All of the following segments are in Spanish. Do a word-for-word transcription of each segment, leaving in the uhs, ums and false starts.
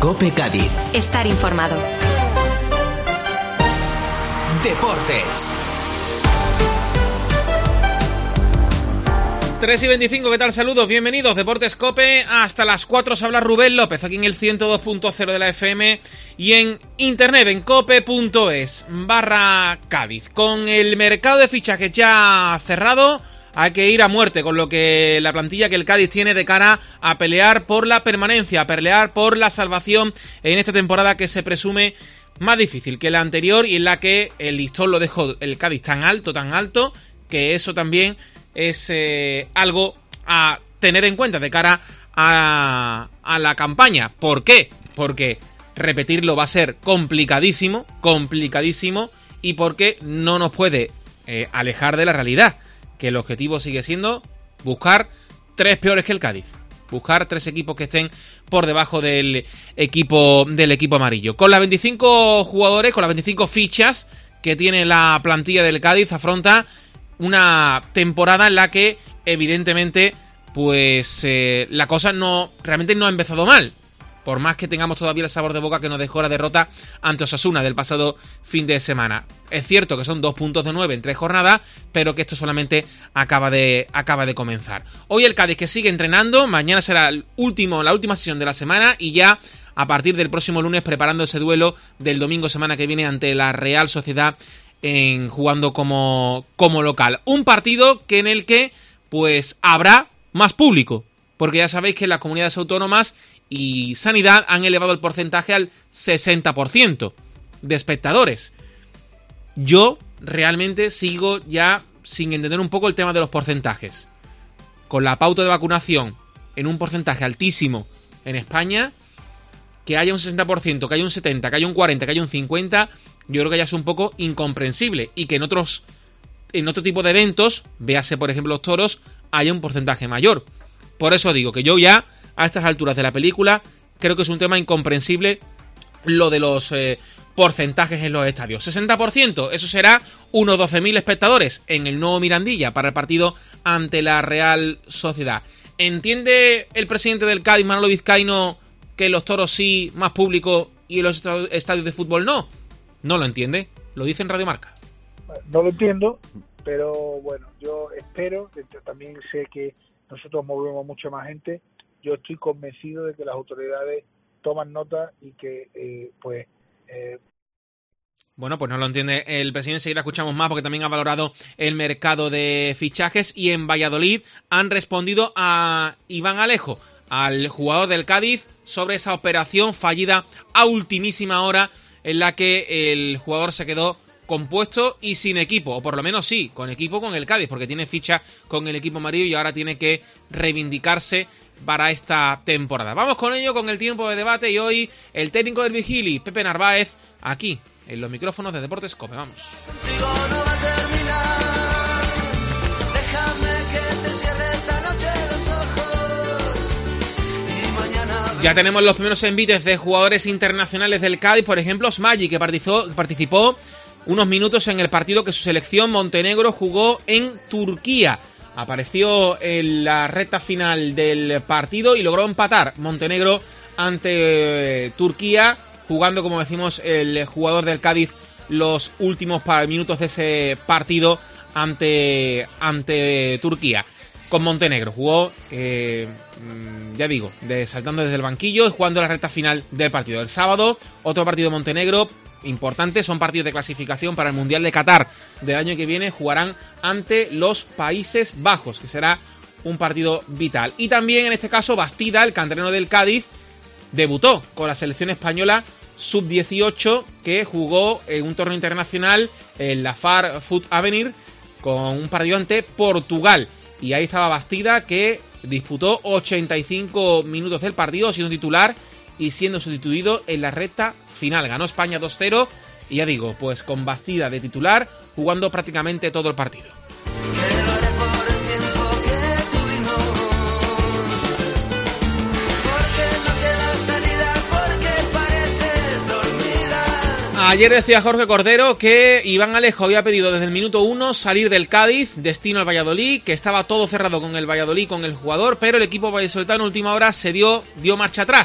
COPE Cádiz. Estar informado. Deportes. tres y veinticinco, ¿qué tal? Saludos, bienvenidos, Deportes COPE, hasta las cuatro se habla Rubén López, aquí en el ciento dos punto cero de la F M y en internet, en cope.es, barra Cádiz. Con el mercado de fichajes ya cerrado, hay que ir a muerte con lo que la plantilla que el Cádiz tiene de cara a pelear por la permanencia, a pelear por la salvación en esta temporada que se presume más difícil que la anterior y en la que el listón lo dejó el Cádiz tan alto, tan alto, que eso también es eh, algo a tener en cuenta de cara a, a la campaña. ¿Por qué? Porque repetirlo va a ser complicadísimo, complicadísimo, y porque no nos puede eh, alejar de la realidad, que el objetivo sigue siendo buscar tres peores que el Cádiz, buscar tres equipos que estén por debajo del equipo del equipo amarillo. Con las veinticinco jugadores, con las veinticinco fichas que tiene la plantilla del Cádiz, afronta una temporada en la que evidentemente pues eh, la cosa no realmente no ha empezado mal, por más que tengamos todavía el sabor de boca que nos dejó la derrota ante Osasuna del pasado fin de semana. Es cierto que son dos puntos de nueve en tres jornadas, pero que esto solamente acaba de, acaba de comenzar. Hoy el Cádiz que sigue entrenando, mañana será el último, la última sesión de la semana y ya a partir del próximo lunes preparando ese duelo del domingo semana que viene ante la Real Sociedad en jugando como, como local. Un partido que en el que pues habrá más público, porque ya sabéis que las comunidades autónomas y Sanidad han elevado el porcentaje al sesenta por ciento de espectadores. Yo realmente sigo ya sin entender un poco el tema de los porcentajes. Con la pauta de vacunación en un porcentaje altísimo en España, que haya un sesenta por ciento, que haya un setenta por ciento, que haya un cuarenta por ciento, que haya un cincuenta por ciento, yo creo que ya es un poco incomprensible. Y que en otros en otro tipo de eventos, véase por ejemplo los toros, haya un porcentaje mayor. Por eso digo que yo ya, a estas alturas de la película, creo que es un tema incomprensible lo de los eh, porcentajes en los estadios. sesenta por ciento, eso será unos doce mil espectadores en el nuevo Mirandilla para el partido ante la Real Sociedad. ¿Entiende el presidente del Cádiz, Manolo Vizcaíno, que en los toros sí, más público, y en los estadios de fútbol no? No lo entiende, lo dice en Radio Marca. No lo entiendo, pero bueno, yo espero, también sé que nosotros movemos mucha más gente, yo estoy convencido de que las autoridades toman nota y que eh, pues... Eh... Bueno, pues no lo entiende el presidente, enseguida escuchamos más porque también ha valorado el mercado de fichajes y en Valladolid han respondido a Iván Alejo, al jugador del Cádiz, sobre esa operación fallida a ultimísima hora en la que el jugador se quedó compuesto y sin equipo, o por lo menos sí, con equipo con el Cádiz, porque tiene ficha con el equipo amarillo y ahora tiene que reivindicarse para esta temporada. Vamos con ello, con el tiempo de debate, y hoy el técnico del Vigili, Pepe Narváez, aquí en los micrófonos de Deportes COPE. Vamos. Ya tenemos los primeros envites de jugadores internacionales del Cádiz, por ejemplo, Smaji, que participó, participó unos minutos en el partido que su selección Montenegro jugó en Turquía. Apareció en la recta final del partido y logró empatar Montenegro ante Turquía, jugando, como decimos, el jugador del Cádiz los últimos minutos de ese partido ante, ante Turquía. Con Montenegro jugó, eh, ya digo, de, saltando desde el banquillo y jugando la recta final del partido. El sábado, otro partido de Montenegro importante, son partidos de clasificación para el Mundial de Qatar del año que viene, jugarán ante los Países Bajos, que será un partido vital. Y también en este caso Bastida, el canterano del Cádiz, debutó con la selección española sub dieciocho, que jugó en un torneo internacional en la Far Food Avenir con un partido ante Portugal. Y ahí estaba Bastida, que disputó ochenta y cinco minutos del partido siendo titular y siendo sustituido en la recta final. Ganó España dos cero y ya digo, pues con Bastida de titular, jugando prácticamente todo el partido. Ayer decía Jorge Cordero que Iván Alejo había pedido desde el minuto uno salir del Cádiz, destino al Valladolid, que estaba todo cerrado con el Valladolid, con el jugador, pero el equipo vallisoletano en última hora se dio, dio marcha atrás.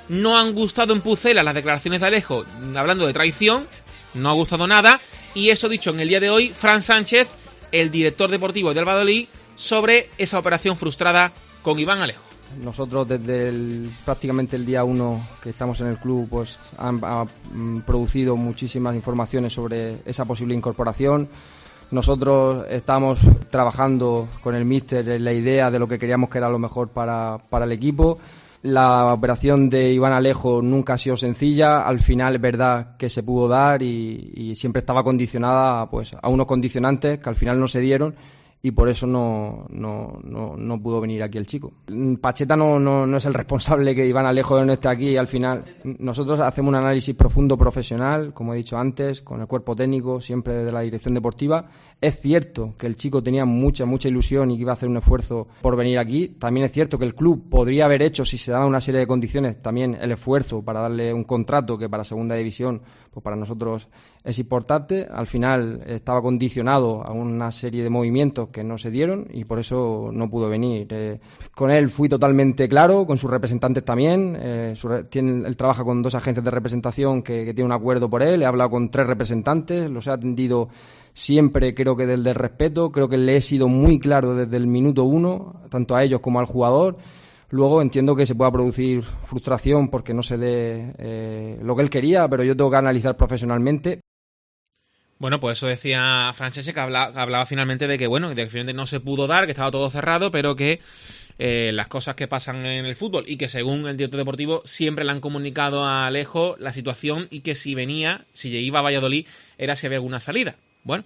no han gustado en Pucela las declaraciones de Alejo hablando de traición, no ha gustado nada, y eso dicho en el día de hoy, Fran Sánchez, el director deportivo del Valladolid, sobre esa operación frustrada con Iván Alejo. Nosotros desde el, prácticamente el día uno que estamos en el club, pues han, han producido muchísimas informaciones sobre esa posible incorporación. Nosotros estamos trabajando con el míster en la idea de lo que queríamos que era lo mejor para, para el equipo. La operación de Iván Alejo nunca ha sido sencilla, al final es verdad que se pudo dar y, y siempre estaba condicionada pues, a unos condicionantes que al final no se dieron y por eso no, no, no, no pudo venir aquí el chico. Pacheta no, no, no es el responsable que Iván Alejo no esté aquí y al final nosotros hacemos un análisis profundo profesional, como he dicho antes, con el cuerpo técnico, siempre desde la dirección deportiva. Es cierto que el chico tenía mucha, mucha ilusión y que iba a hacer un esfuerzo por venir aquí. También es cierto que el club podría haber hecho, si se daba una serie de condiciones, también el esfuerzo para darle un contrato que para segunda división, pues para nosotros es importante. Al final estaba condicionado a una serie de movimientos que no se dieron y por eso no pudo venir. Eh, con él fui totalmente claro, con sus representantes también. Eh, su, tiene, él trabaja con dos agencias de representación que, que tienen un acuerdo por él. He hablado con tres representantes, los he atendido siempre, creo que desde el respeto. Creo que le he sido muy claro desde el minuto uno, tanto a ellos como al jugador. Luego entiendo que se pueda producir frustración porque no se dé eh, lo que él quería, pero yo tengo que analizar profesionalmente. Bueno, pues eso decía Francese, que hablaba, hablaba finalmente de que, bueno, de que finalmente no se pudo dar, que estaba todo cerrado, pero que eh, las cosas que pasan en el fútbol y que según el director deportivo siempre le han comunicado a Alejo la situación y que si venía, si iba a Valladolid, era si había alguna salida. Bueno,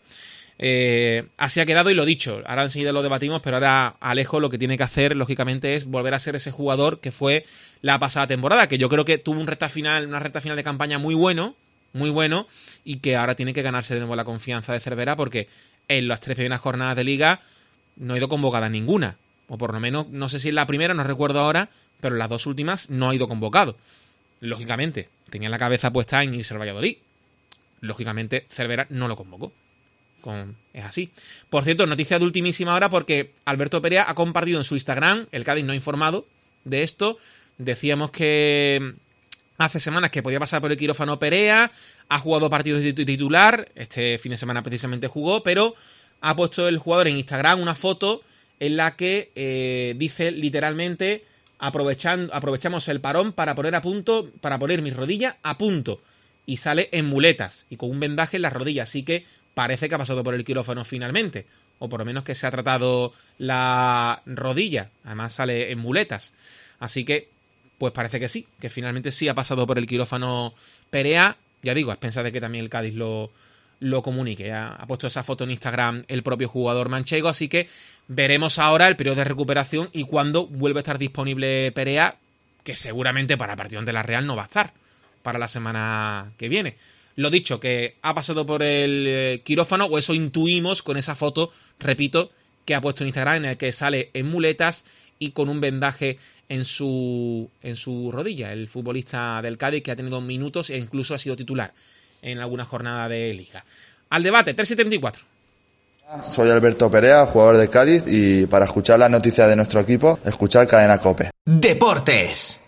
eh, así ha quedado y lo dicho. Ahora enseguida lo debatimos, pero ahora Alejo lo que tiene que hacer, lógicamente, es volver a ser ese jugador que fue la pasada temporada, que yo creo que tuvo un recta final, una recta final de campaña muy bueno, muy bueno, y que ahora tiene que ganarse de nuevo la confianza de Cervera porque en las tres primeras jornadas de liga no ha ido convocada ninguna, o por lo menos, no sé si en la primera, no recuerdo ahora, pero en las dos últimas no ha ido convocado. Lógicamente, tenía la cabeza puesta en irse al Valladolid. Lógicamente, Cervera no lo convocó. Con... Es así. Por cierto, noticia de ultimísima hora porque Alberto Perea ha compartido en su Instagram, el Cádiz no ha informado de esto, decíamos que hace semanas que podía pasar por el quirófano Perea, ha jugado partidos de titular, este fin de semana precisamente jugó, pero ha puesto el jugador en Instagram una foto en la que eh, dice literalmente aprovechando, aprovechamos el parón para poner a punto, para poner mis rodillas a punto, y sale en muletas y con un vendaje en las rodillas, así que parece que ha pasado por el quirófano finalmente, o por lo menos que se ha tratado la rodilla, además sale en muletas, así que pues parece que sí, que finalmente sí ha pasado por el quirófano Perea, ya digo, a expensas de que también el Cádiz lo, lo comunique. Ha, ha puesto esa foto en Instagram el propio jugador manchego, así que veremos ahora el periodo de recuperación y cuándo vuelve a estar disponible Perea, que seguramente para el partido ante la Real no va a estar para la semana que viene. Lo dicho, que ha pasado por el quirófano, o eso intuimos con esa foto, repito, que ha puesto en Instagram, en el que sale en muletas y con un vendaje en su, en su rodilla, el futbolista del Cádiz que ha tenido minutos e incluso ha sido titular en alguna jornada de Liga. Al debate, tres setenta y cuatro. Soy Alberto Perea, jugador de Cádiz, y para escuchar las noticias de nuestro equipo, escuchar Cadena COPE. Deportes.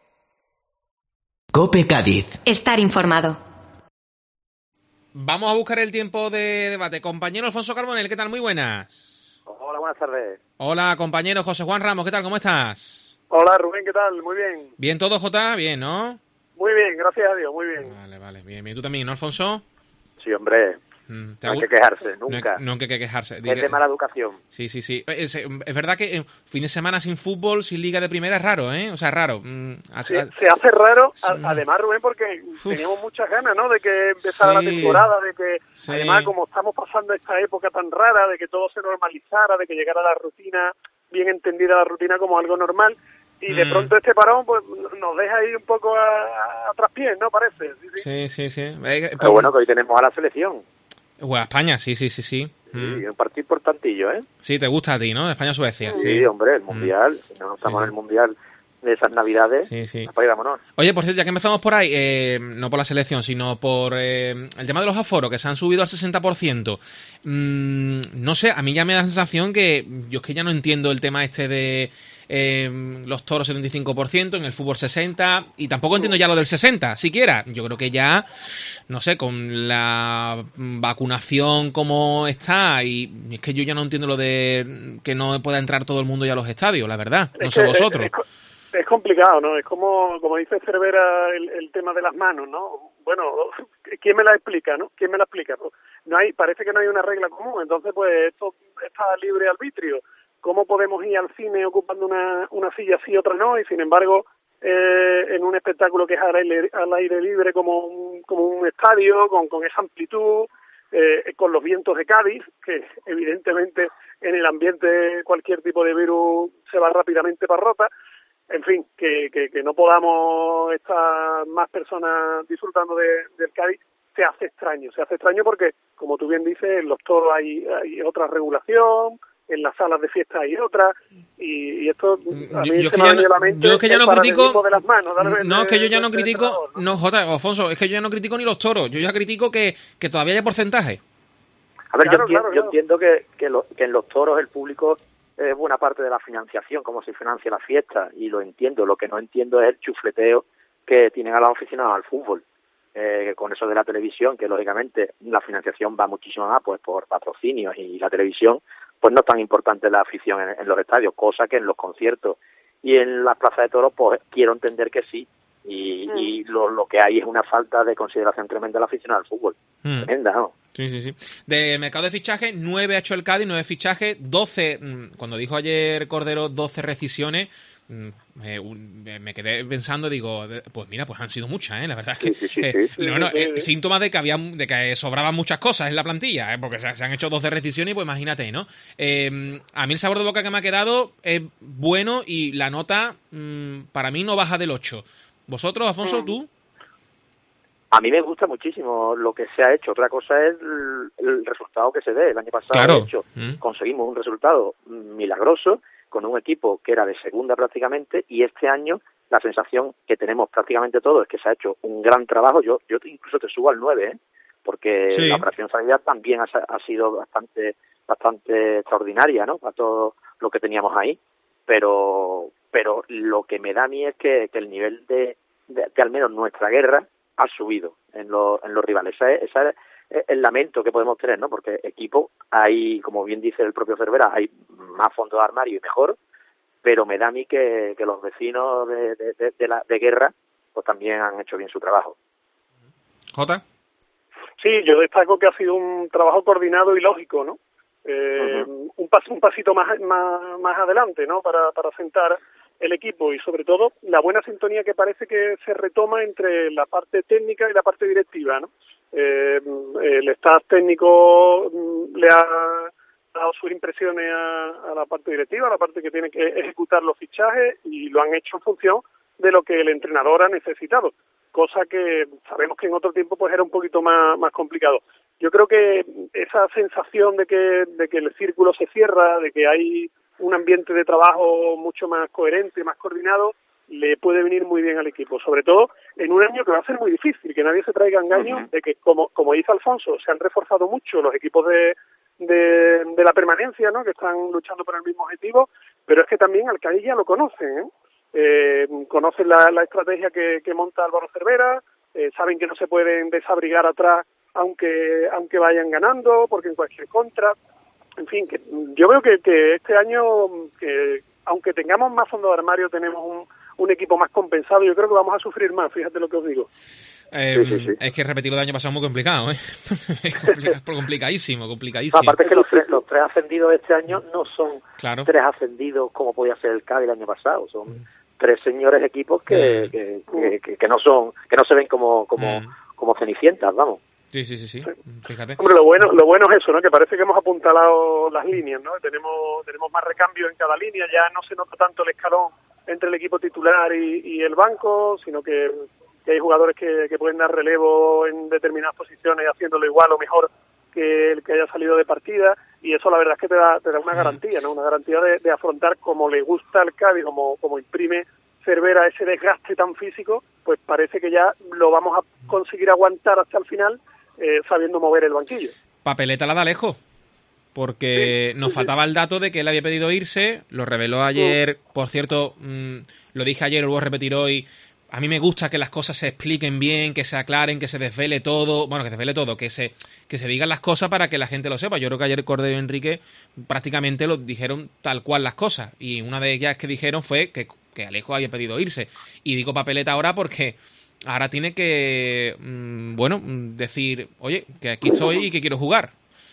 COPE Cádiz. Estar informado. Vamos a buscar el tiempo de debate. Compañero Alfonso Carbonell, ¿qué tal? Muy buenas. Hola, buenas tardes. Hola, compañero José Juan Ramos, ¿qué tal? ¿Cómo estás? Hola, Rubén, ¿qué tal? Muy bien. ¿Bien todo, Jota? Bien, ¿no? Muy bien, gracias a Dios, muy bien. Vale, vale, bien, bien. ¿Tú también, no, Alfonso? Sí, hombre. Mm, no hay que quejarse, nunca. No, no hay que quejarse. Es de mala educación. Sí, sí, sí. Es, es verdad que eh, fin de semana sin fútbol, sin liga de primera es raro, ¿eh? O sea, raro. Mm, sí, se hace raro, sí. Además, Rubén, porque Uf. teníamos muchas ganas, ¿no? De que empezara sí. la temporada, de que, sí. además, como estamos pasando esta época tan rara, de que todo se normalizara, de que llegara la rutina, bien entendida la rutina como algo normal, y de mm. pronto este parón pues nos deja ahí un poco a, a, a traspiés, ¿no? Parece. Sí, sí, sí. sí, sí. Eh, Pero bueno, que hoy tenemos a la selección. Bueno, España, sí, sí, sí, sí. Sí, mm. un partido importantillo, ¿eh? Sí, te gusta a ti, ¿no? España-Suecia. Sí, sí, hombre, el Mundial. Mm. Si no, no estamos sí, sí. en el Mundial, de esas navidades, sí, sí. Pues vámonos. Oye, por cierto, ya que empezamos por ahí, eh, no por la selección, sino por eh, el tema de los aforos, que se han subido al sesenta por ciento. Mm, no sé, a mí ya me da la sensación que yo es que ya no entiendo el tema este de eh, los toros setenta y cinco por ciento, en el fútbol sesenta, y tampoco entiendo ya lo del sesenta, siquiera. Yo creo que ya, no sé, con la vacunación como está, y es que yo ya no entiendo lo de que no pueda entrar todo el mundo ya a los estadios, la verdad, no es sé que, vosotros. Es, es, es complicado, ¿no? Es como, como dice Cervera, el, el tema de las manos, ¿no? Bueno, ¿quién me la explica, no? ¿Quién me la explica? Pues no hay, parece que no hay una regla común, entonces pues esto está libre arbitrio. ¿Cómo podemos ir al cine ocupando una, una silla sí y otra no? Y sin embargo, eh, en un espectáculo que es al aire, al aire libre como un, como un estadio, con, con esa amplitud, eh, con los vientos de Cádiz, que evidentemente en el ambiente cualquier tipo de virus se va rápidamente para rota. En fin, que, que, que no podamos estar más personas disfrutando de, del Cádiz, se hace extraño. Se hace extraño porque, como tú bien dices, en los toros hay, hay otra regulación, en las salas de fiesta hay otra, y, y esto a mí yo, se yo me ha no, venido a la mente yo es que ya el no critico de las manos, de, no, es que yo ya de, no de, critico ¿no? no, Jota, Alfonso, es que yo ya no critico ni los toros, yo ya critico que, que todavía haya porcentaje. A ver, claro, yo, entiendo, claro, yo claro. entiendo que, que, lo, que en los toros el público es buena parte de la financiación, como se financia la fiesta, y lo entiendo. Lo que no entiendo es el chufleteo que tienen a los aficionados al fútbol, eh, con eso de la televisión, que lógicamente la financiación va muchísimo más pues por patrocinios, y la televisión pues no es tan importante la afición en, en los estadios, cosa que en los conciertos y en las plazas de toros pues quiero entender que sí, y, mm. y lo, lo que hay es una falta de consideración tremenda de la afición al fútbol, mm. tremenda, ¿no? Sí, sí, sí. De mercado de fichaje, nueve ha hecho el Cádiz, nueve fichajes, doce, cuando dijo ayer Cordero doce rescisiones, me, me quedé pensando, digo, pues mira, pues han sido muchas, ¿eh? La verdad es que, sí, sí, eh, sí, sí, y bueno, sí, sí. Eh, síntomas de que había, de que sobraban muchas cosas en la plantilla, ¿eh? Porque se, se han hecho doce rescisiones y pues imagínate, ¿no? Eh, a mí el sabor de boca que me ha quedado es bueno, y la nota mmm, para mí no baja del ocho. ¿Vosotros, Alfonso, mm. tú? A mí me gusta muchísimo lo que se ha hecho. Otra cosa es el, el resultado que se dé. El año pasado, claro. de hecho, mm. conseguimos un resultado milagroso con un equipo que era de segunda prácticamente, y este año la sensación que tenemos prácticamente todos es que se ha hecho un gran trabajo. Yo yo incluso te subo al nueve, ¿eh? Porque sí. La operación sanidad también ha, ha sido bastante bastante extraordinaria, ¿no? Para todo lo que teníamos ahí. Pero pero lo que me da a mí es que, que el nivel de, de, de al menos nuestra guerra ha subido en los, en los rivales. Ese es, ese es el lamento que podemos tener, ¿no? Porque equipo hay, como bien dice el propio Cervera, hay más fondo de armario y mejor, pero me da a mí que, que los vecinos de, de, de, de, la, de guerra pues también han hecho bien su trabajo. ¿Jota? Sí, yo destaco que ha sido un trabajo coordinado y lógico, ¿no? Eh, uh-huh. un, pas, un pasito más, más, más adelante, ¿no? Para, para sentar el equipo, y sobre todo la buena sintonía que parece que se retoma entre la parte técnica y la parte directiva, ¿no? Eh, el staff técnico le ha dado sus impresiones a, a la parte directiva, a la parte que tiene que ejecutar los fichajes, y lo han hecho en función de lo que el entrenador ha necesitado, cosa que sabemos que en otro tiempo pues era un poquito más, más complicado. Yo creo que esa sensación de que, de que el círculo se cierra, de que hay un ambiente de trabajo mucho más coherente, más coordinado, le puede venir muy bien al equipo, sobre todo en un año que va a ser muy difícil, que nadie se traiga engaños uh-huh. de que, como como dice Alfonso, se han reforzado mucho los equipos de, de, de la permanencia, ¿no? Que están luchando por el mismo objetivo, pero es que también al Cádiz ya lo conocen, ¿eh? Eh, conocen la, la estrategia que, que monta Álvaro Cervera, eh, saben que no se pueden desabrigar atrás aunque aunque vayan ganando, porque en cualquier contra, en fin, que yo veo que, que este año, que aunque tengamos más fondo de armario, tenemos un, un equipo más compensado. Yo creo que vamos a sufrir más, fíjate lo que os digo. Eh, sí, sí, sí. Es que repetirlo del año pasado es muy complicado, ¿eh? Es complicadísimo, complicadísimo. No, aparte es que los tres, los tres ascendidos de este año no son claro. tres ascendidos como podía ser el Cádiz el año pasado, son mm. tres señores equipos que, mm. que, que, que, que no son, que no se ven como, como, mm. como cenicientas, vamos. Sí, sí, sí, sí, fíjate. Hombre, lo bueno, lo bueno es eso, ¿no? Que parece que hemos apuntalado las líneas, ¿no? Tenemos, tenemos más recambio en cada línea, ya no se nota tanto el escalón entre el equipo titular y, y el banco, sino que, que hay jugadores que, que pueden dar relevo en determinadas posiciones haciéndolo igual o mejor que el que haya salido de partida, y eso la verdad es que te da, te da una garantía, ¿no? Una garantía de, de afrontar como le gusta al Cádiz, como, como imprime Cervera ese desgaste tan físico, pues parece que ya lo vamos a conseguir aguantar hasta el final, eh, sabiendo mover el banquillo. Papeleta la da lejos, porque sí, nos sí, faltaba sí. el dato de que él había pedido irse, lo reveló ayer, sí. Por cierto, mmm, lo dije ayer, lo voy a repetir hoy. A mí me gusta que las cosas se expliquen bien, que se aclaren, que se desvele todo, bueno, que desvele todo, que se que se digan las cosas para que la gente lo sepa. Yo creo que ayer Cordero y Enrique prácticamente lo dijeron tal cual las cosas, y una de ellas que dijeron fue que, que Alejo había pedido irse. Y digo papeleta ahora porque ahora tiene que, mmm, bueno, decir, oye, que aquí estoy y que quiero jugar.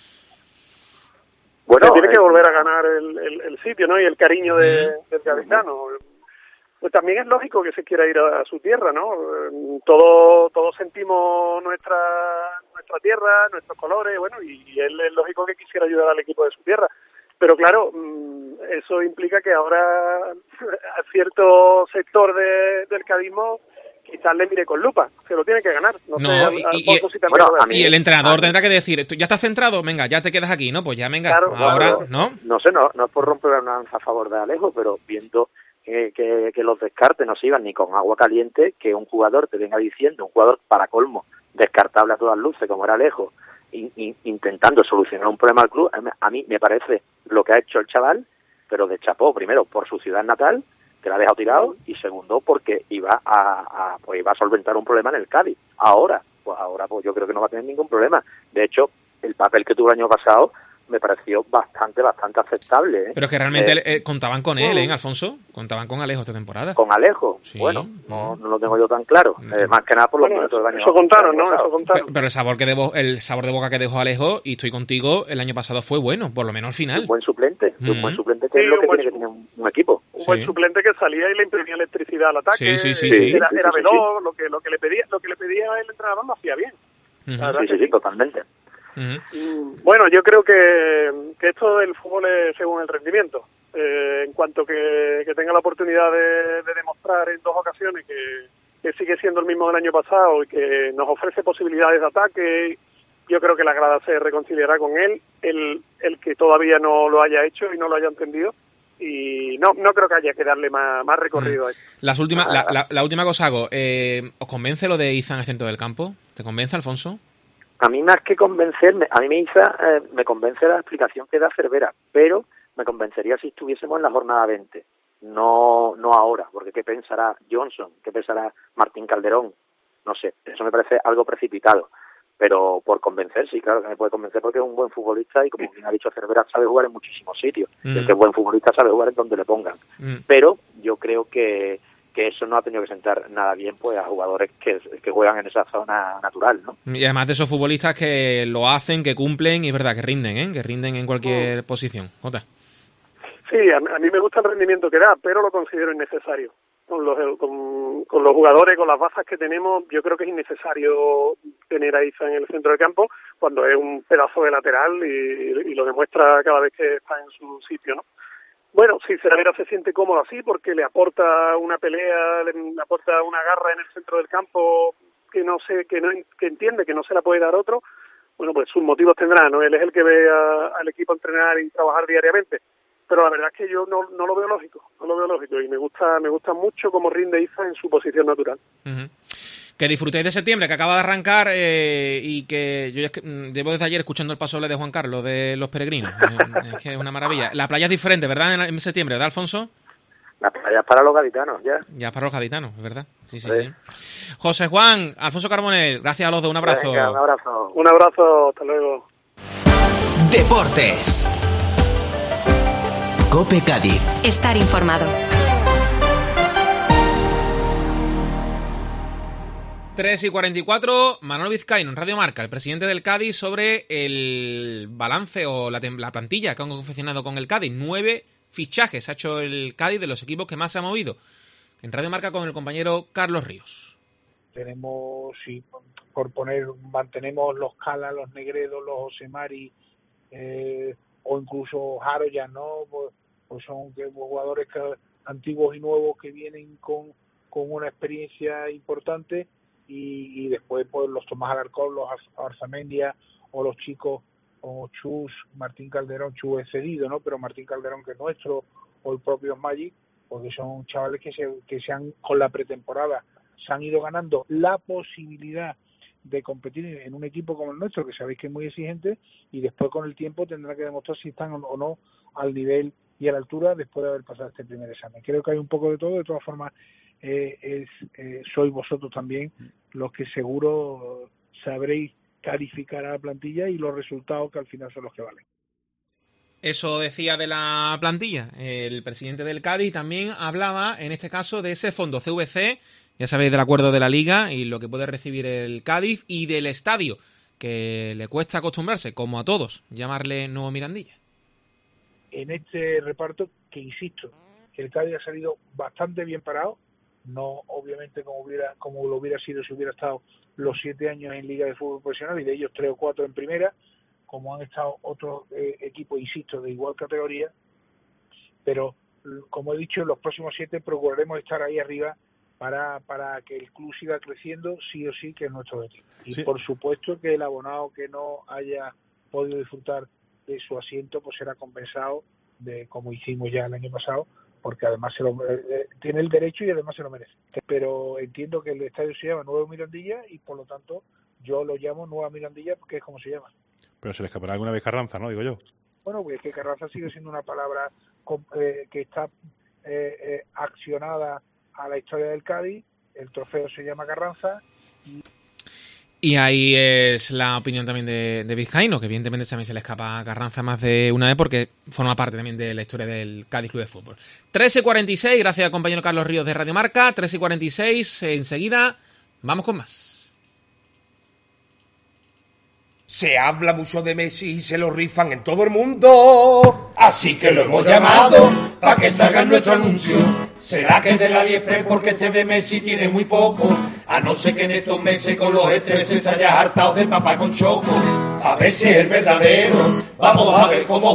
Bueno, tiene que volver a ganar el, el, el sitio, ¿no? Y el cariño de, uh-huh. del gaditano. Pues también es lógico que se quiera ir a, a su tierra, ¿no? Todos todos sentimos nuestra nuestra tierra, nuestros colores, bueno, y, y él es lógico que quisiera ayudar al equipo de su tierra. Pero claro, eso implica que ahora a cierto sector de, del cadismo quizás le mire con lupa, se lo tiene que ganar. No, no sé, y, al, al y, y, bueno, y el entrenador tendrá que decir, ¿ya estás centrado? Venga, ya te quedas aquí, ¿no? Pues ya, venga, claro, ahora, claro. ¿no? No sé, no, no es por romper una lanza a favor de Alejo, pero viendo que, que, que los descartes no sigan ni con agua caliente, que un jugador te venga diciendo, un jugador para colmo, descartable a todas luces, como era Alejo, in, in, intentando solucionar un problema al club, a mí, a mí me parece lo que ha hecho el chaval, pero de chapó, primero, por su ciudad natal, que la ha dejado tirado, y segundo, porque iba a, a pues iba a solventar un problema en el Cádiz. Ahora, pues ahora pues yo creo que no va a tener ningún problema. De hecho, el papel que tuvo el año pasado me pareció bastante, bastante aceptable. ¿eh? Pero que realmente eh, eh, contaban con él, ¿eh, Alfonso? Contaban con Alejo esta temporada. ¿Con Alejo? Sí. Bueno, no, no lo tengo yo tan claro. Mm. Eh, más que nada por los bueno, minutos del año. Eso contaron, ¿no? Eso contaron. Pero, pero el sabor que de el sabor de boca que dejó Alejo, y estoy contigo, el año pasado fue bueno, por lo menos al final. Un buen suplente, Mm. un buen suplente que Sí, es lo que buen tiene que tener un, un equipo. Un Sí. buen suplente que salía y le imprimía electricidad al ataque. Sí, sí, sí, sí. Era, era Sí, sí, veloz, lo que lo que le pedía, lo que le pedía el entrenador lo hacía bien. Uh-huh. La verdad Sí, que sí, sí, totalmente. Uh-huh. Bueno, yo creo que, que esto del fútbol es según el rendimiento. Eh, en cuanto que, que tenga la oportunidad de, de demostrar en dos ocasiones que, que sigue siendo el mismo del año pasado y que nos ofrece posibilidades de ataque, yo creo que la grada se reconciliará con él. El, el que todavía no lo haya hecho y no lo haya entendido, y no no creo que haya que darle más, más recorrido a esto. Las últimas, la, la, la última cosa hago, eh, ¿os convence lo de Iza en el centro del campo? ¿Te convence, Alfonso? A mí más que convencerme, a mí me hizo, eh, me convence la explicación que da Cervera, pero me convencería si estuviésemos en la jornada veinte, no no ahora, porque ¿qué pensará Johnson? ¿Qué pensará Martín Calderón? No sé, eso me parece algo precipitado, pero por convencer, sí, claro que me puede convencer porque es un buen futbolista y, como bien ha dicho Cervera, sabe jugar en muchísimos sitios. Mm. El que es buen futbolista sabe jugar en donde le pongan. Mm. Pero yo creo que que eso no ha tenido que sentar nada bien pues a jugadores que, que juegan en esa zona natural, ¿no? Y además de esos futbolistas que lo hacen, que cumplen, y es verdad, que rinden, ¿eh? Que rinden en cualquier mm. posición. Jota. Sí, a, a mí me gusta el rendimiento que da, pero lo considero innecesario. Con los, con, con los jugadores, con las bazas que tenemos, yo creo que es innecesario tener a Iza en el centro del campo cuando es un pedazo de lateral y, y lo demuestra cada vez que está en su sitio, ¿no? Bueno, si Cervera se siente cómodo así porque le aporta una pelea, le aporta una garra en el centro del campo que no sé, que no que entiende que no se la puede dar otro, bueno, pues sus motivos tendrá, ¿no? Él es el que ve a, al equipo entrenar y trabajar diariamente, pero la verdad es que yo no, no lo veo lógico, no lo veo lógico y me gusta me gusta mucho cómo rinde Iza en su posición natural. Uh-huh. Que disfrutéis de septiembre, que acaba de arrancar, eh, y que yo ya es que, llevo desde ayer escuchando el paso de Juan Carlos de los peregrinos. Es que es una maravilla. La playa es diferente, ¿verdad? En, en septiembre, ¿verdad, Alfonso? La playa es para los gaditanos, ya. Ya es para los gaditanos, ¿verdad? Sí, sí, sí, sí. José Juan, Alfonso Carbonell, gracias a los dos, un abrazo. Venga, un abrazo. Un abrazo, hasta luego. Deportes. COPE Cádiz. Estar informado. tres y cuarenta y cuatro, Manolo Vizcaíno en Radio Marca, el presidente del Cádiz, sobre el balance o la, la plantilla que han confeccionado con el Cádiz. Nueve fichajes ha hecho el Cádiz, de los equipos que más se ha movido. En Radio Marca con el compañero Carlos Ríos. Tenemos, sí, por poner, mantenemos los Cala, los Negredo, los Osemari, eh, o incluso Jaroya, ¿no? Pues, pues son que, jugadores que, antiguos y nuevos que vienen con, con una experiencia importante. Y, y después pues los Tomás Alarcón, los Arzamendia o los chicos como Chus, Martín Calderón. Chus es cedido, ¿no? Pero Martín Calderón, que es nuestro, o el propio Magic, porque son chavales que se, que se han, con la pretemporada, se han ido ganando la posibilidad de competir en un equipo como el nuestro, que sabéis que es muy exigente, y después con el tiempo tendrán que demostrar si están o no al nivel y a la altura después de haber pasado este primer examen. Creo que hay un poco de todo. De todas formas, eh, es, eh, sois vosotros también los que seguro sabréis calificar a la plantilla y los resultados, que al final son los que valen. Eso decía de la plantilla el presidente del Cádiz. También hablaba, en este caso, de ese fondo C V C, ya sabéis, del acuerdo de la Liga y lo que puede recibir el Cádiz, y del estadio, que le cuesta acostumbrarse, como a todos, llamarle Nuevo Mirandilla. En este reparto, que insisto, el Cádiz ha salido bastante bien parado, no obviamente como hubiera como lo hubiera sido si hubiera estado los siete años en Liga de Fútbol Profesional, y de ellos tres o cuatro en Primera, como han estado otros eh, equipos, insisto, de igual categoría, pero como he dicho, en los próximos siete procuraremos estar ahí arriba para para que el club siga creciendo, sí o sí, que es nuestro objetivo. Y sí, por supuesto que el abonado que no haya podido disfrutar de su asiento pues será compensado, de como hicimos ya el año pasado, porque además se lo, eh, tiene el derecho y además se lo merece. Pero entiendo que el estadio se llama Nuevo Mirandilla y por lo tanto yo lo llamo Nueva Mirandilla porque es como se llama. Pero se le escapará alguna vez Carranza, ¿no? Digo yo. Bueno, pues es que Carranza sigue siendo una palabra eh, que está eh, eh, accionada a la historia del Cádiz. El trofeo se llama Carranza y... Y ahí es la opinión también de, de Vizcaíno, que evidentemente también se le escapa a Carranza más de una vez porque forma parte también de la historia del Cádiz Club de Fútbol. trece y cuarenta y seis, gracias al compañero Carlos Ríos de Radio Marca. trece y cuarenta y seis, enseguida vamos con más. Se habla mucho de Messi y se lo rifan en todo el mundo, así que lo hemos llamado para que salga nuestro anuncio. Será que es de la AliExpress porque este de Messi tiene muy poco, a no ser que en estos meses con los estreses se haya hartado de papá con choco. A ver si es el verdadero, vamos a ver cómo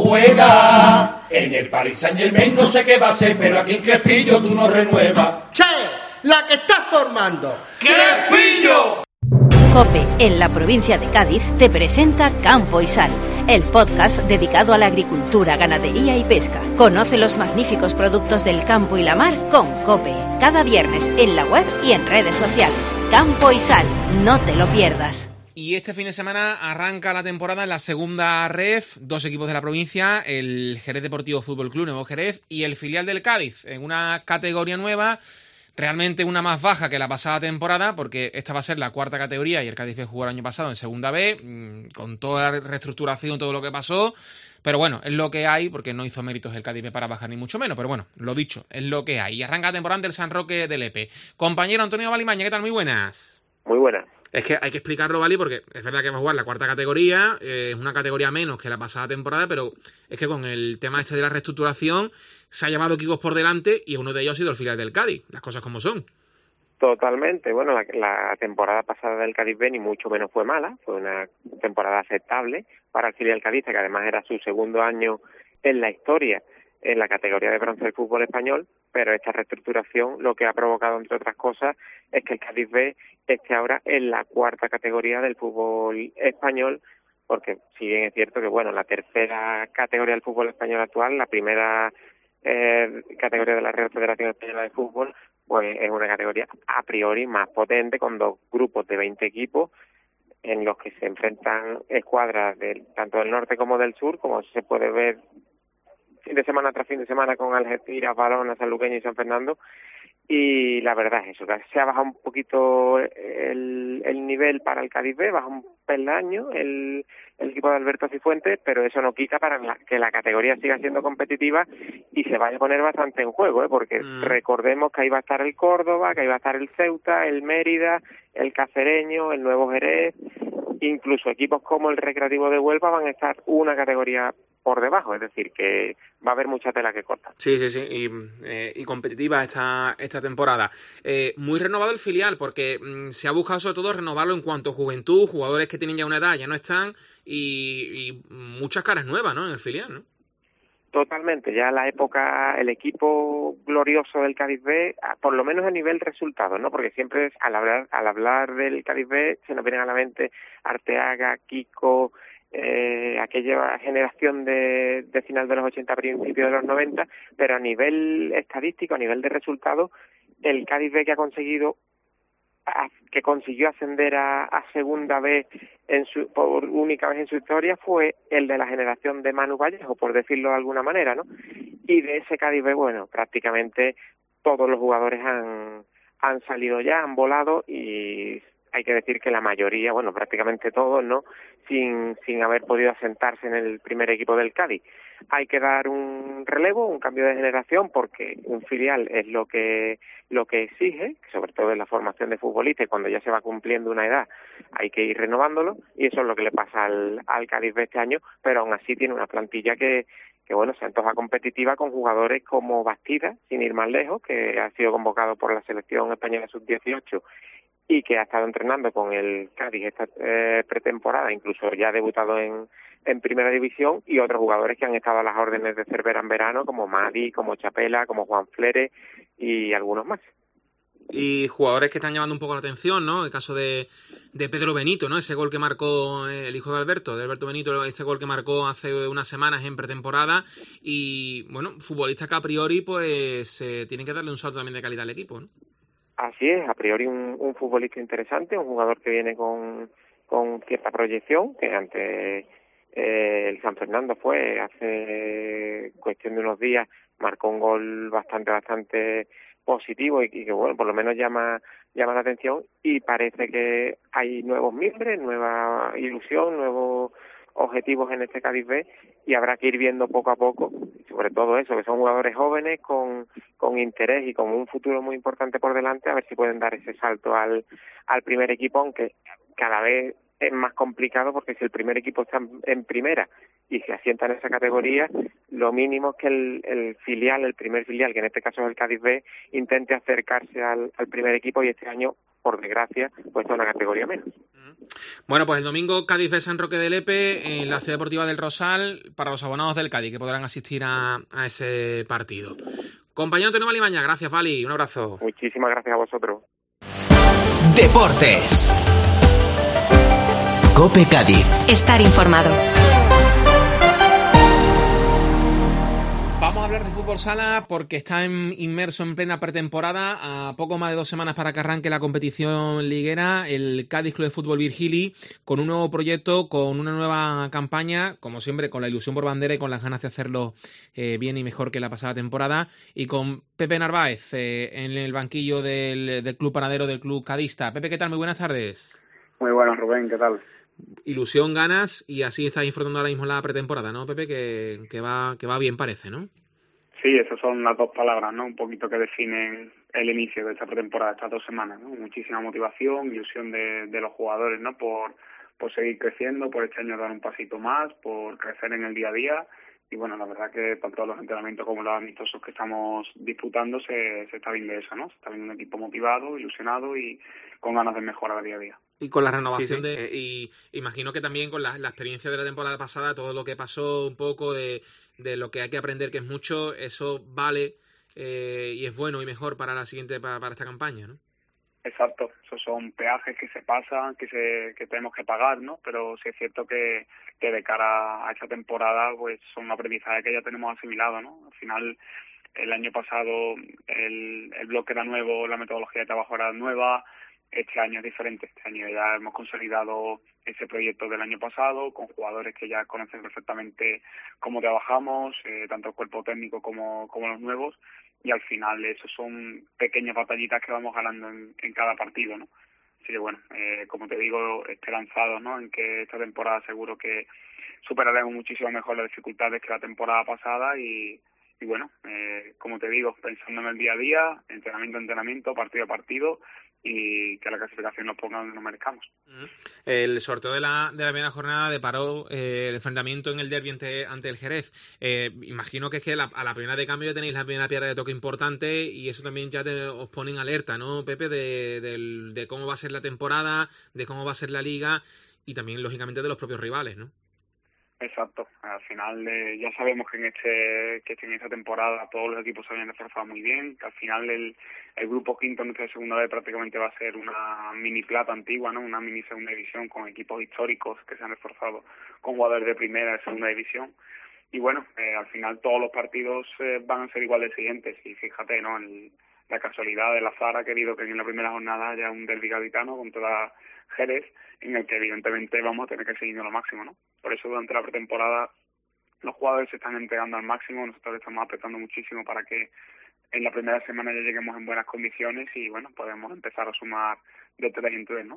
juega. En el Paris Saint-Germain no sé qué va a ser, pero aquí en Crespillo tú no renuevas. ¡Che! ¡La que estás formando! ¡Crespillo! COPE, en la provincia de Cádiz, te presenta Campo y Sal, el podcast dedicado a la agricultura, ganadería y pesca. Conoce los magníficos productos del campo y la mar con COPE. Cada viernes en la web y en redes sociales. Campo y Sal, no te lo pierdas. Y este fin de semana arranca la temporada en la segunda ref, dos equipos de la provincia, el Jerez Deportivo Fútbol Club Nuevo Jerez y el filial del Cádiz, en una categoría nueva. Realmente una más baja que la pasada temporada, porque esta va a ser la cuarta categoría y el Cádiz jugó el año pasado en segunda B, con toda la reestructuración, todo lo que pasó. Pero bueno, es lo que hay, porque no hizo méritos el Cádiz para bajar ni mucho menos. Pero bueno, lo dicho, es lo que hay. Y arranca la temporada del San Roque de Lepe. Compañero Antonio Valimaña, ¿qué tal? Muy buenas. Muy buenas. Es que hay que explicarlo, Vali, porque es verdad que va a jugar la cuarta categoría, eh, es una categoría menos que la pasada temporada, pero es que con el tema este de la reestructuración se ha llevado equipos por delante y uno de ellos ha sido el filial del Cádiz, las cosas como son. Totalmente. Bueno, la, la temporada pasada del Cádiz B ni mucho menos fue mala, fue una temporada aceptable para el filial cadista, que además era su segundo año en la historia en la categoría de bronce del fútbol español, pero esta reestructuración lo que ha provocado, entre otras cosas, es que el Cádiz B esté ahora en la cuarta categoría del fútbol español, porque si bien es cierto que, bueno, la tercera categoría del fútbol español actual, la primera eh, categoría de la Real Federación Española de Fútbol, pues es una categoría a priori más potente, con dos grupos de veinte equipos, en los que se enfrentan escuadras del, tanto del norte como del sur, como se puede ver fin de semana tras fin de semana con Algeciras, Valona, Sanluqueño y San Fernando. Y la verdad es eso, que se ha bajado un poquito el, el nivel para el Cádiz B, baja un peldaño el, el equipo de Alberto Cifuentes, pero eso no quita para la, que la categoría siga siendo competitiva y se vaya a poner bastante en juego, ¿eh? Porque mm. recordemos que ahí va a estar el Córdoba, que ahí va a estar el Ceuta, el Mérida, el Cacereño, el Nuevo Jerez, incluso equipos como el Recreativo de Huelva van a estar una categoría por debajo, es decir, que va a haber mucha tela que cortar. Sí, sí, sí, y, eh, y competitiva esta esta temporada. Eh, muy renovado el filial, porque mm, se ha buscado sobre todo renovarlo en cuanto a juventud, jugadores que tienen ya una edad, ya no están, y, y muchas caras nuevas, ¿no?, en el filial, ¿no? Totalmente, ya la época, el equipo glorioso del Cádiz B, por lo menos a nivel resultados, ¿no? Porque siempre es, al hablar al hablar del Cádiz B se nos vienen a la mente Arteaga, Kiko, eh, aquella generación de, de final de los ochenta, principios de los noventa, pero a nivel estadístico, a nivel de resultados, el Cádiz B que ha conseguido que consiguió ascender a, a segunda vez en su, por única vez en su historia fue el de la generación de Manu Vallejo, por decirlo de alguna manera, ¿no? Y de ese Cádiz B, bueno, prácticamente todos los jugadores han, han salido ya, han volado, y hay que decir que la mayoría, bueno, prácticamente todos, ¿no?, sin, sin haber podido asentarse en el primer equipo del Cádiz. Hay que dar un relevo, un cambio de generación, porque un filial es lo que lo que exige, sobre todo en la formación de futbolistas, y cuando ya se va cumpliendo una edad hay que ir renovándolo, y eso es lo que le pasa al, al Cádiz de este año, pero aún así tiene una plantilla que, que bueno, se antoja competitiva, con jugadores como Bastida, sin ir más lejos, que ha sido convocado por la selección española sub dieciocho y que ha estado entrenando con el Cádiz esta eh, pretemporada, incluso ya ha debutado en, en Primera División, y otros jugadores que han estado a las órdenes de Cervera en verano, como Madi, como Chapela, como Juan Flere y algunos más. Y jugadores que están llamando un poco la atención, ¿no? El caso de, de Pedro Benito, ¿no? Ese gol que marcó el hijo de Alberto, de Alberto Benito, ese gol que marcó hace unas semanas en pretemporada. Y, bueno, futbolistas que a priori, pues, eh, tienen que darle un salto también de calidad al equipo, ¿no? Así es, a priori un, un futbolista interesante, un jugador que viene con, con cierta proyección, que ante eh, el San Fernando fue hace cuestión de unos días, marcó un gol bastante, bastante positivo y, y que, bueno, por lo menos llama llama la atención, y parece que hay nuevos miembros, nueva ilusión, nuevos objetivos en este Cádiz B, y habrá que ir viendo poco a poco, sobre todo eso, que son jugadores jóvenes con, con interés y con un futuro muy importante por delante, a ver si pueden dar ese salto al, al primer equipo, aunque cada vez es más complicado, porque si el primer equipo está en primera y se asienta en esa categoría, lo mínimo es que el, el filial, el primer filial, que en este caso es el Cádiz B, intente acercarse al, al primer equipo, y este año, por desgracia, pues está una categoría menos. Bueno, pues el domingo Cádiz B San Roque de Lepe en la Ciudad Deportiva del Rosal, para los abonados del Cádiz que podrán asistir a, a ese partido. Compañero Antonio Valimaña, gracias, Vali, un abrazo. Muchísimas gracias a vosotros. Deportes. COPE Cádiz. Estar informado. Vamos a hablar de fútbol sala porque está en, inmerso en plena pretemporada. A poco más de dos semanas para que arranque la competición liguera, el Cádiz Club de Fútbol Virgili, con un nuevo proyecto, con una nueva campaña, como siempre, con la ilusión por bandera y con las ganas de hacerlo eh, bien y mejor que la pasada temporada, y con Pepe Narváez eh, en el banquillo del, del Club Panadero, del Club Cadista. Pepe, ¿qué tal? Muy buenas tardes. Muy buenas, Rubén, ¿qué tal? Ilusión, ganas, y así estáis disfrutando ahora mismo la pretemporada, ¿no, Pepe? Que, que va que va bien, parece, ¿no? Sí, esas son las dos palabras, ¿no? Un poquito que definen el inicio de esta pretemporada, estas dos semanas, ¿no? Muchísima motivación, ilusión de, de los jugadores, ¿no? Por, por seguir creciendo, por este año dar un pasito más, por crecer en el día a día. Y bueno, la verdad que tanto los entrenamientos como los amistosos que estamos disputando se, se está viendo eso, ¿no? Se está viendo un equipo motivado, ilusionado y con ganas de mejorar día a día. Y con la renovación sí, sí. de... Y imagino que también con la, la experiencia de la temporada pasada, todo lo que pasó un poco de, de lo que hay que aprender, que es mucho, eso vale eh, y es bueno y mejor para la siguiente, para, para esta campaña, ¿no? Exacto, esos son peajes que se pasan, que se que tenemos que pagar, ¿no? Pero sí es cierto que, que de cara a esta temporada, pues son aprendizajes que ya tenemos asimilado, ¿no? Al final, el año pasado el, el bloque era nuevo, la metodología de trabajo era nueva. Este año es diferente, este año ya hemos consolidado ese proyecto del año pasado con jugadores que ya conocen perfectamente cómo trabajamos, eh, tanto el cuerpo técnico como, como los nuevos, y al final esos son pequeñas batallitas que vamos ganando en, en cada partido, ¿no? Así que bueno, eh, como te digo, esperanzados, ¿no? En que esta temporada seguro que superaremos muchísimo mejor las dificultades que la temporada pasada y, y bueno, eh, como te digo, pensando en el día a día, entrenamiento a entrenamiento, partido a partido, y que la clasificación nos ponga donde nos merezcamos. El sorteo de la de la primera jornada deparó eh, el enfrentamiento en el derbi ante, ante el Jerez. Eh, imagino que es que la, a la primera de cambio ya tenéis la primera piedra de toque importante, y eso también ya te, os pone en alerta, ¿no, Pepe? De, de, de cómo va a ser la temporada, de cómo va a ser la liga, y también, lógicamente, de los propios rivales, ¿no? Exacto, al final eh, ya sabemos que en este que en esta temporada todos los equipos se habían reforzado muy bien, que al final el, el grupo quinto en nuestra segunda vez prácticamente va a ser una mini plata antigua, ¿no? Una mini segunda división con equipos históricos que se han reforzado con jugadores de primera y segunda división. Y bueno, eh, al final todos los partidos eh, van a ser igual de exigentes y fíjate, ¿no? El, la casualidad del azar ha querido que en la primera jornada haya un derbi gaditano contra Jerez, en el que evidentemente vamos a tener que seguir lo máximo, ¿no? Por eso durante la pretemporada los jugadores se están entregando al máximo, nosotros estamos apretando muchísimo para que en la primera semana ya lleguemos en buenas condiciones y bueno, podemos empezar a sumar de tres en tres, ¿no?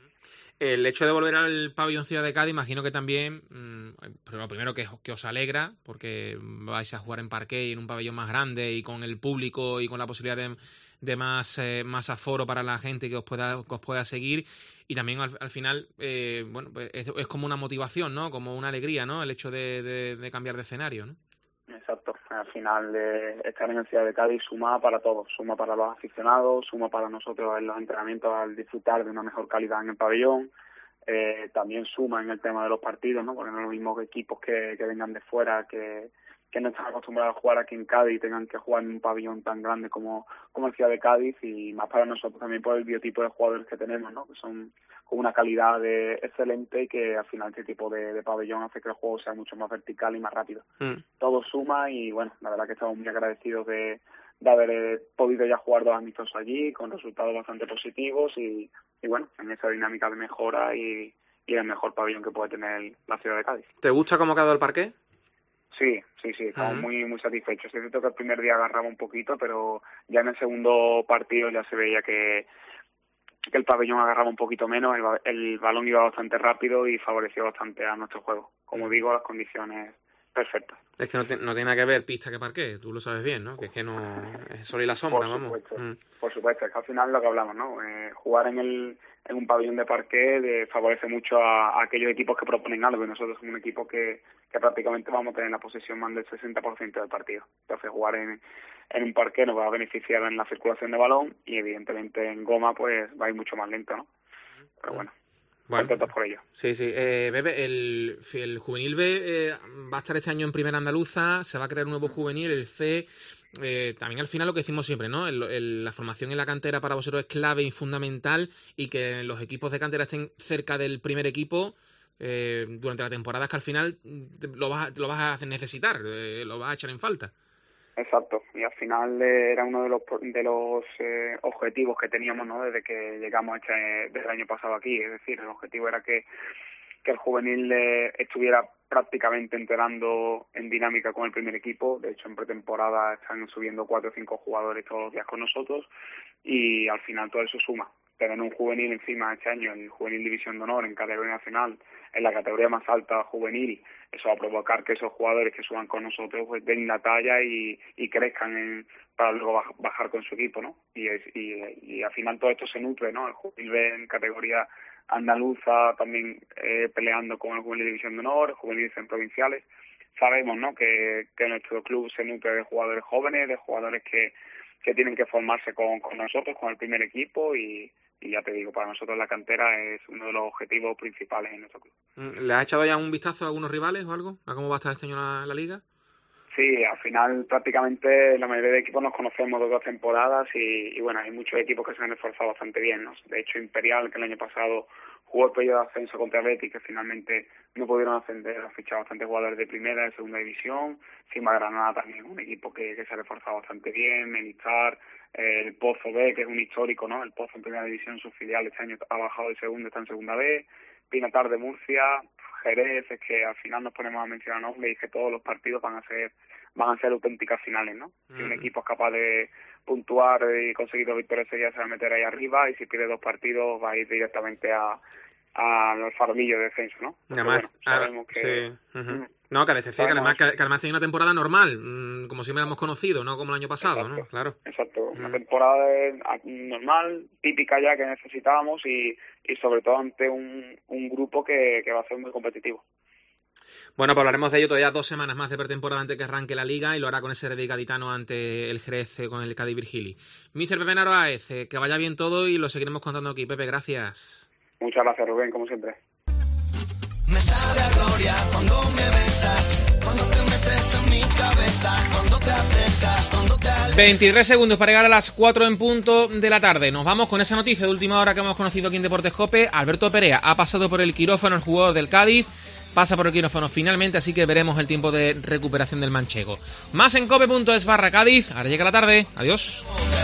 El hecho de volver al pabellón Ciudad de Cádiz, imagino que también, mmm, lo primero que, que os alegra, porque vais a jugar en parqué y en un pabellón más grande y con el público y con la posibilidad de, de más, eh, más aforo para la gente que os pueda, que os pueda seguir. Y también al, al final, eh, bueno, pues es, es como una motivación, ¿no? Como una alegría, ¿no? El hecho de, de, de cambiar de escenario, ¿no? Exacto. Al final, eh, estar en el Ciudad de Cádiz suma para todos. Suma para los aficionados, suma para nosotros en los entrenamientos al disfrutar de una mejor calidad en el pabellón. Eh, también suma en el tema de los partidos, ¿no? Porque no es lo mismo que equipos que, que vengan de fuera, que, que no están acostumbrados a jugar aquí en Cádiz y tengan que jugar en un pabellón tan grande como, como el Ciudad de Cádiz, y más para nosotros también por el biotipo de jugadores que tenemos, ¿no? Que son con una calidad de excelente y que al final este tipo de, de pabellón hace que el juego sea mucho más vertical y más rápido. Mm. Todo suma y bueno, la verdad que estamos muy agradecidos de, de haber podido ya jugar dos amistosos allí con resultados bastante positivos y, y bueno, en esa dinámica de mejora y, y el mejor pabellón que puede tener la Ciudad de Cádiz. ¿Te gusta cómo ha quedado el parqué? Sí, sí, sí, estamos uh-huh. muy muy satisfechos. Es cierto que el primer día agarraba un poquito, pero ya en el segundo partido ya se veía que que el pabellón agarraba un poquito menos, el, el balón iba bastante rápido y favoreció bastante a nuestro juego. Como digo, las condiciones perfectas. Es que no, te, no tiene nada que ver pista que parqué, tú lo sabes bien, ¿no? Que es que no es sol y la sombra, por vamos. Supuesto, mm. Por supuesto, es que al final lo que hablamos, ¿no? Eh, jugar en el en un pabellón de parqué de, favorece mucho a, a aquellos equipos que proponen algo, y nosotros somos un equipo que, que prácticamente vamos a tener la posesión más del sesenta por ciento del partido. Entonces jugar en, en un parqué nos va a beneficiar en la circulación de balón y evidentemente en goma pues va a ir mucho más lento, ¿no? Pero bueno. Bueno, contentos por ello. Sí, sí. Eh, Bebe, el, el juvenil B eh, va a estar este año en primera andaluza, se va a crear un nuevo juvenil, el C. Eh, también al final lo que decimos siempre, ¿no? El, el, la formación en la cantera para vosotros es clave y fundamental, y que los equipos de cantera estén cerca del primer equipo eh, durante la temporada, es que al final lo vas, lo vas a necesitar, eh, lo vas a echar en falta. Exacto, y al final eh, era uno de los de los eh, objetivos que teníamos, ¿no? Desde que llegamos este, desde el año pasado aquí, es decir, el objetivo era que, que el juvenil eh, estuviera prácticamente entrenando en dinámica con el primer equipo. De hecho, en pretemporada están subiendo cuatro o cinco jugadores todos los días con nosotros y al final todo eso suma. Tener un juvenil encima este año, el juvenil División de Honor en categoría nacional, en la categoría más alta juvenil, eso va a provocar que esos jugadores que suban con nosotros pues den la talla y, y crezcan en, para luego bajar con su equipo, ¿no? Y, y, y al final todo esto se nutre, ¿no? El juvenil B en categoría andaluza también eh, peleando con el juvenil División de Honor, el juvenil en provinciales. Sabemos, ¿no? Que, que nuestro club se nutre de jugadores jóvenes, de jugadores que que tienen que formarse con, con nosotros, con el primer equipo y, y ya te digo, para nosotros la cantera es uno de los objetivos principales en nuestro club. ¿Le has echado ya un vistazo a algunos rivales o algo? ¿A cómo va a estar este año la, la liga? Sí, al final prácticamente la mayoría de equipos nos conocemos de dos temporadas y, y bueno, hay muchos equipos que se han esforzado bastante bien, ¿no? De hecho, Imperial, que el año pasado jugó el periodo de ascenso contra Betis, que finalmente no pudieron ascender, ha fichado bastantes jugadores de primera, de segunda división. Cima Granada también, un equipo que, que se ha reforzado bastante bien. Menistar, eh, el Pozo B, que es un histórico, ¿no? El Pozo en primera división, su filial este año ha bajado de segunda, está en segunda B. Pinatar de Murcia, Jerez, es que al final nos ponemos a mencionar nombres y que todos los partidos van a ser van a ser auténticas finales, ¿no? Mm. Si un equipo es capaz de puntuar y conseguir dos victorias seguidas, se va a meter ahí arriba, y si pierde dos partidos va a ir directamente a al farolillo de descenso, ¿no? Además, bueno, sabemos que... Sí. Uh-huh. Mm. No, que a decir que además, que, que además tiene una temporada normal, mmm, como siempre la hemos conocido, no como el año pasado, exacto, ¿no? Claro. Exacto, uh-huh. Una temporada normal, típica ya que necesitábamos y, y sobre todo ante un, un grupo que, que va a ser muy competitivo. Bueno, pues hablaremos de ello todavía dos semanas más de pretemporada antes que arranque la Liga, y lo hará con ese Redi gaditano ante el Jerez con el Cádiz Virgili. míster Pepe Narváez, eh, que vaya bien todo y lo seguiremos contando aquí. Pepe, gracias. Muchas gracias, Rubén, como siempre. Me sabe a gloria cuando me besas, cuando te metes en mi cabeza, cuando te acercas, cuando te alejas. veintitrés segundos para llegar a las cuatro en punto de la tarde. Nos vamos con esa noticia de última hora que hemos conocido aquí en Deportes COPE. Alberto Perea ha pasado por el quirófano, el jugador del Cádiz. Pasa por el quirófano finalmente, así que veremos el tiempo de recuperación del manchego. Más en cope punto es barra Cádiz. Ahora llega la tarde. Adiós.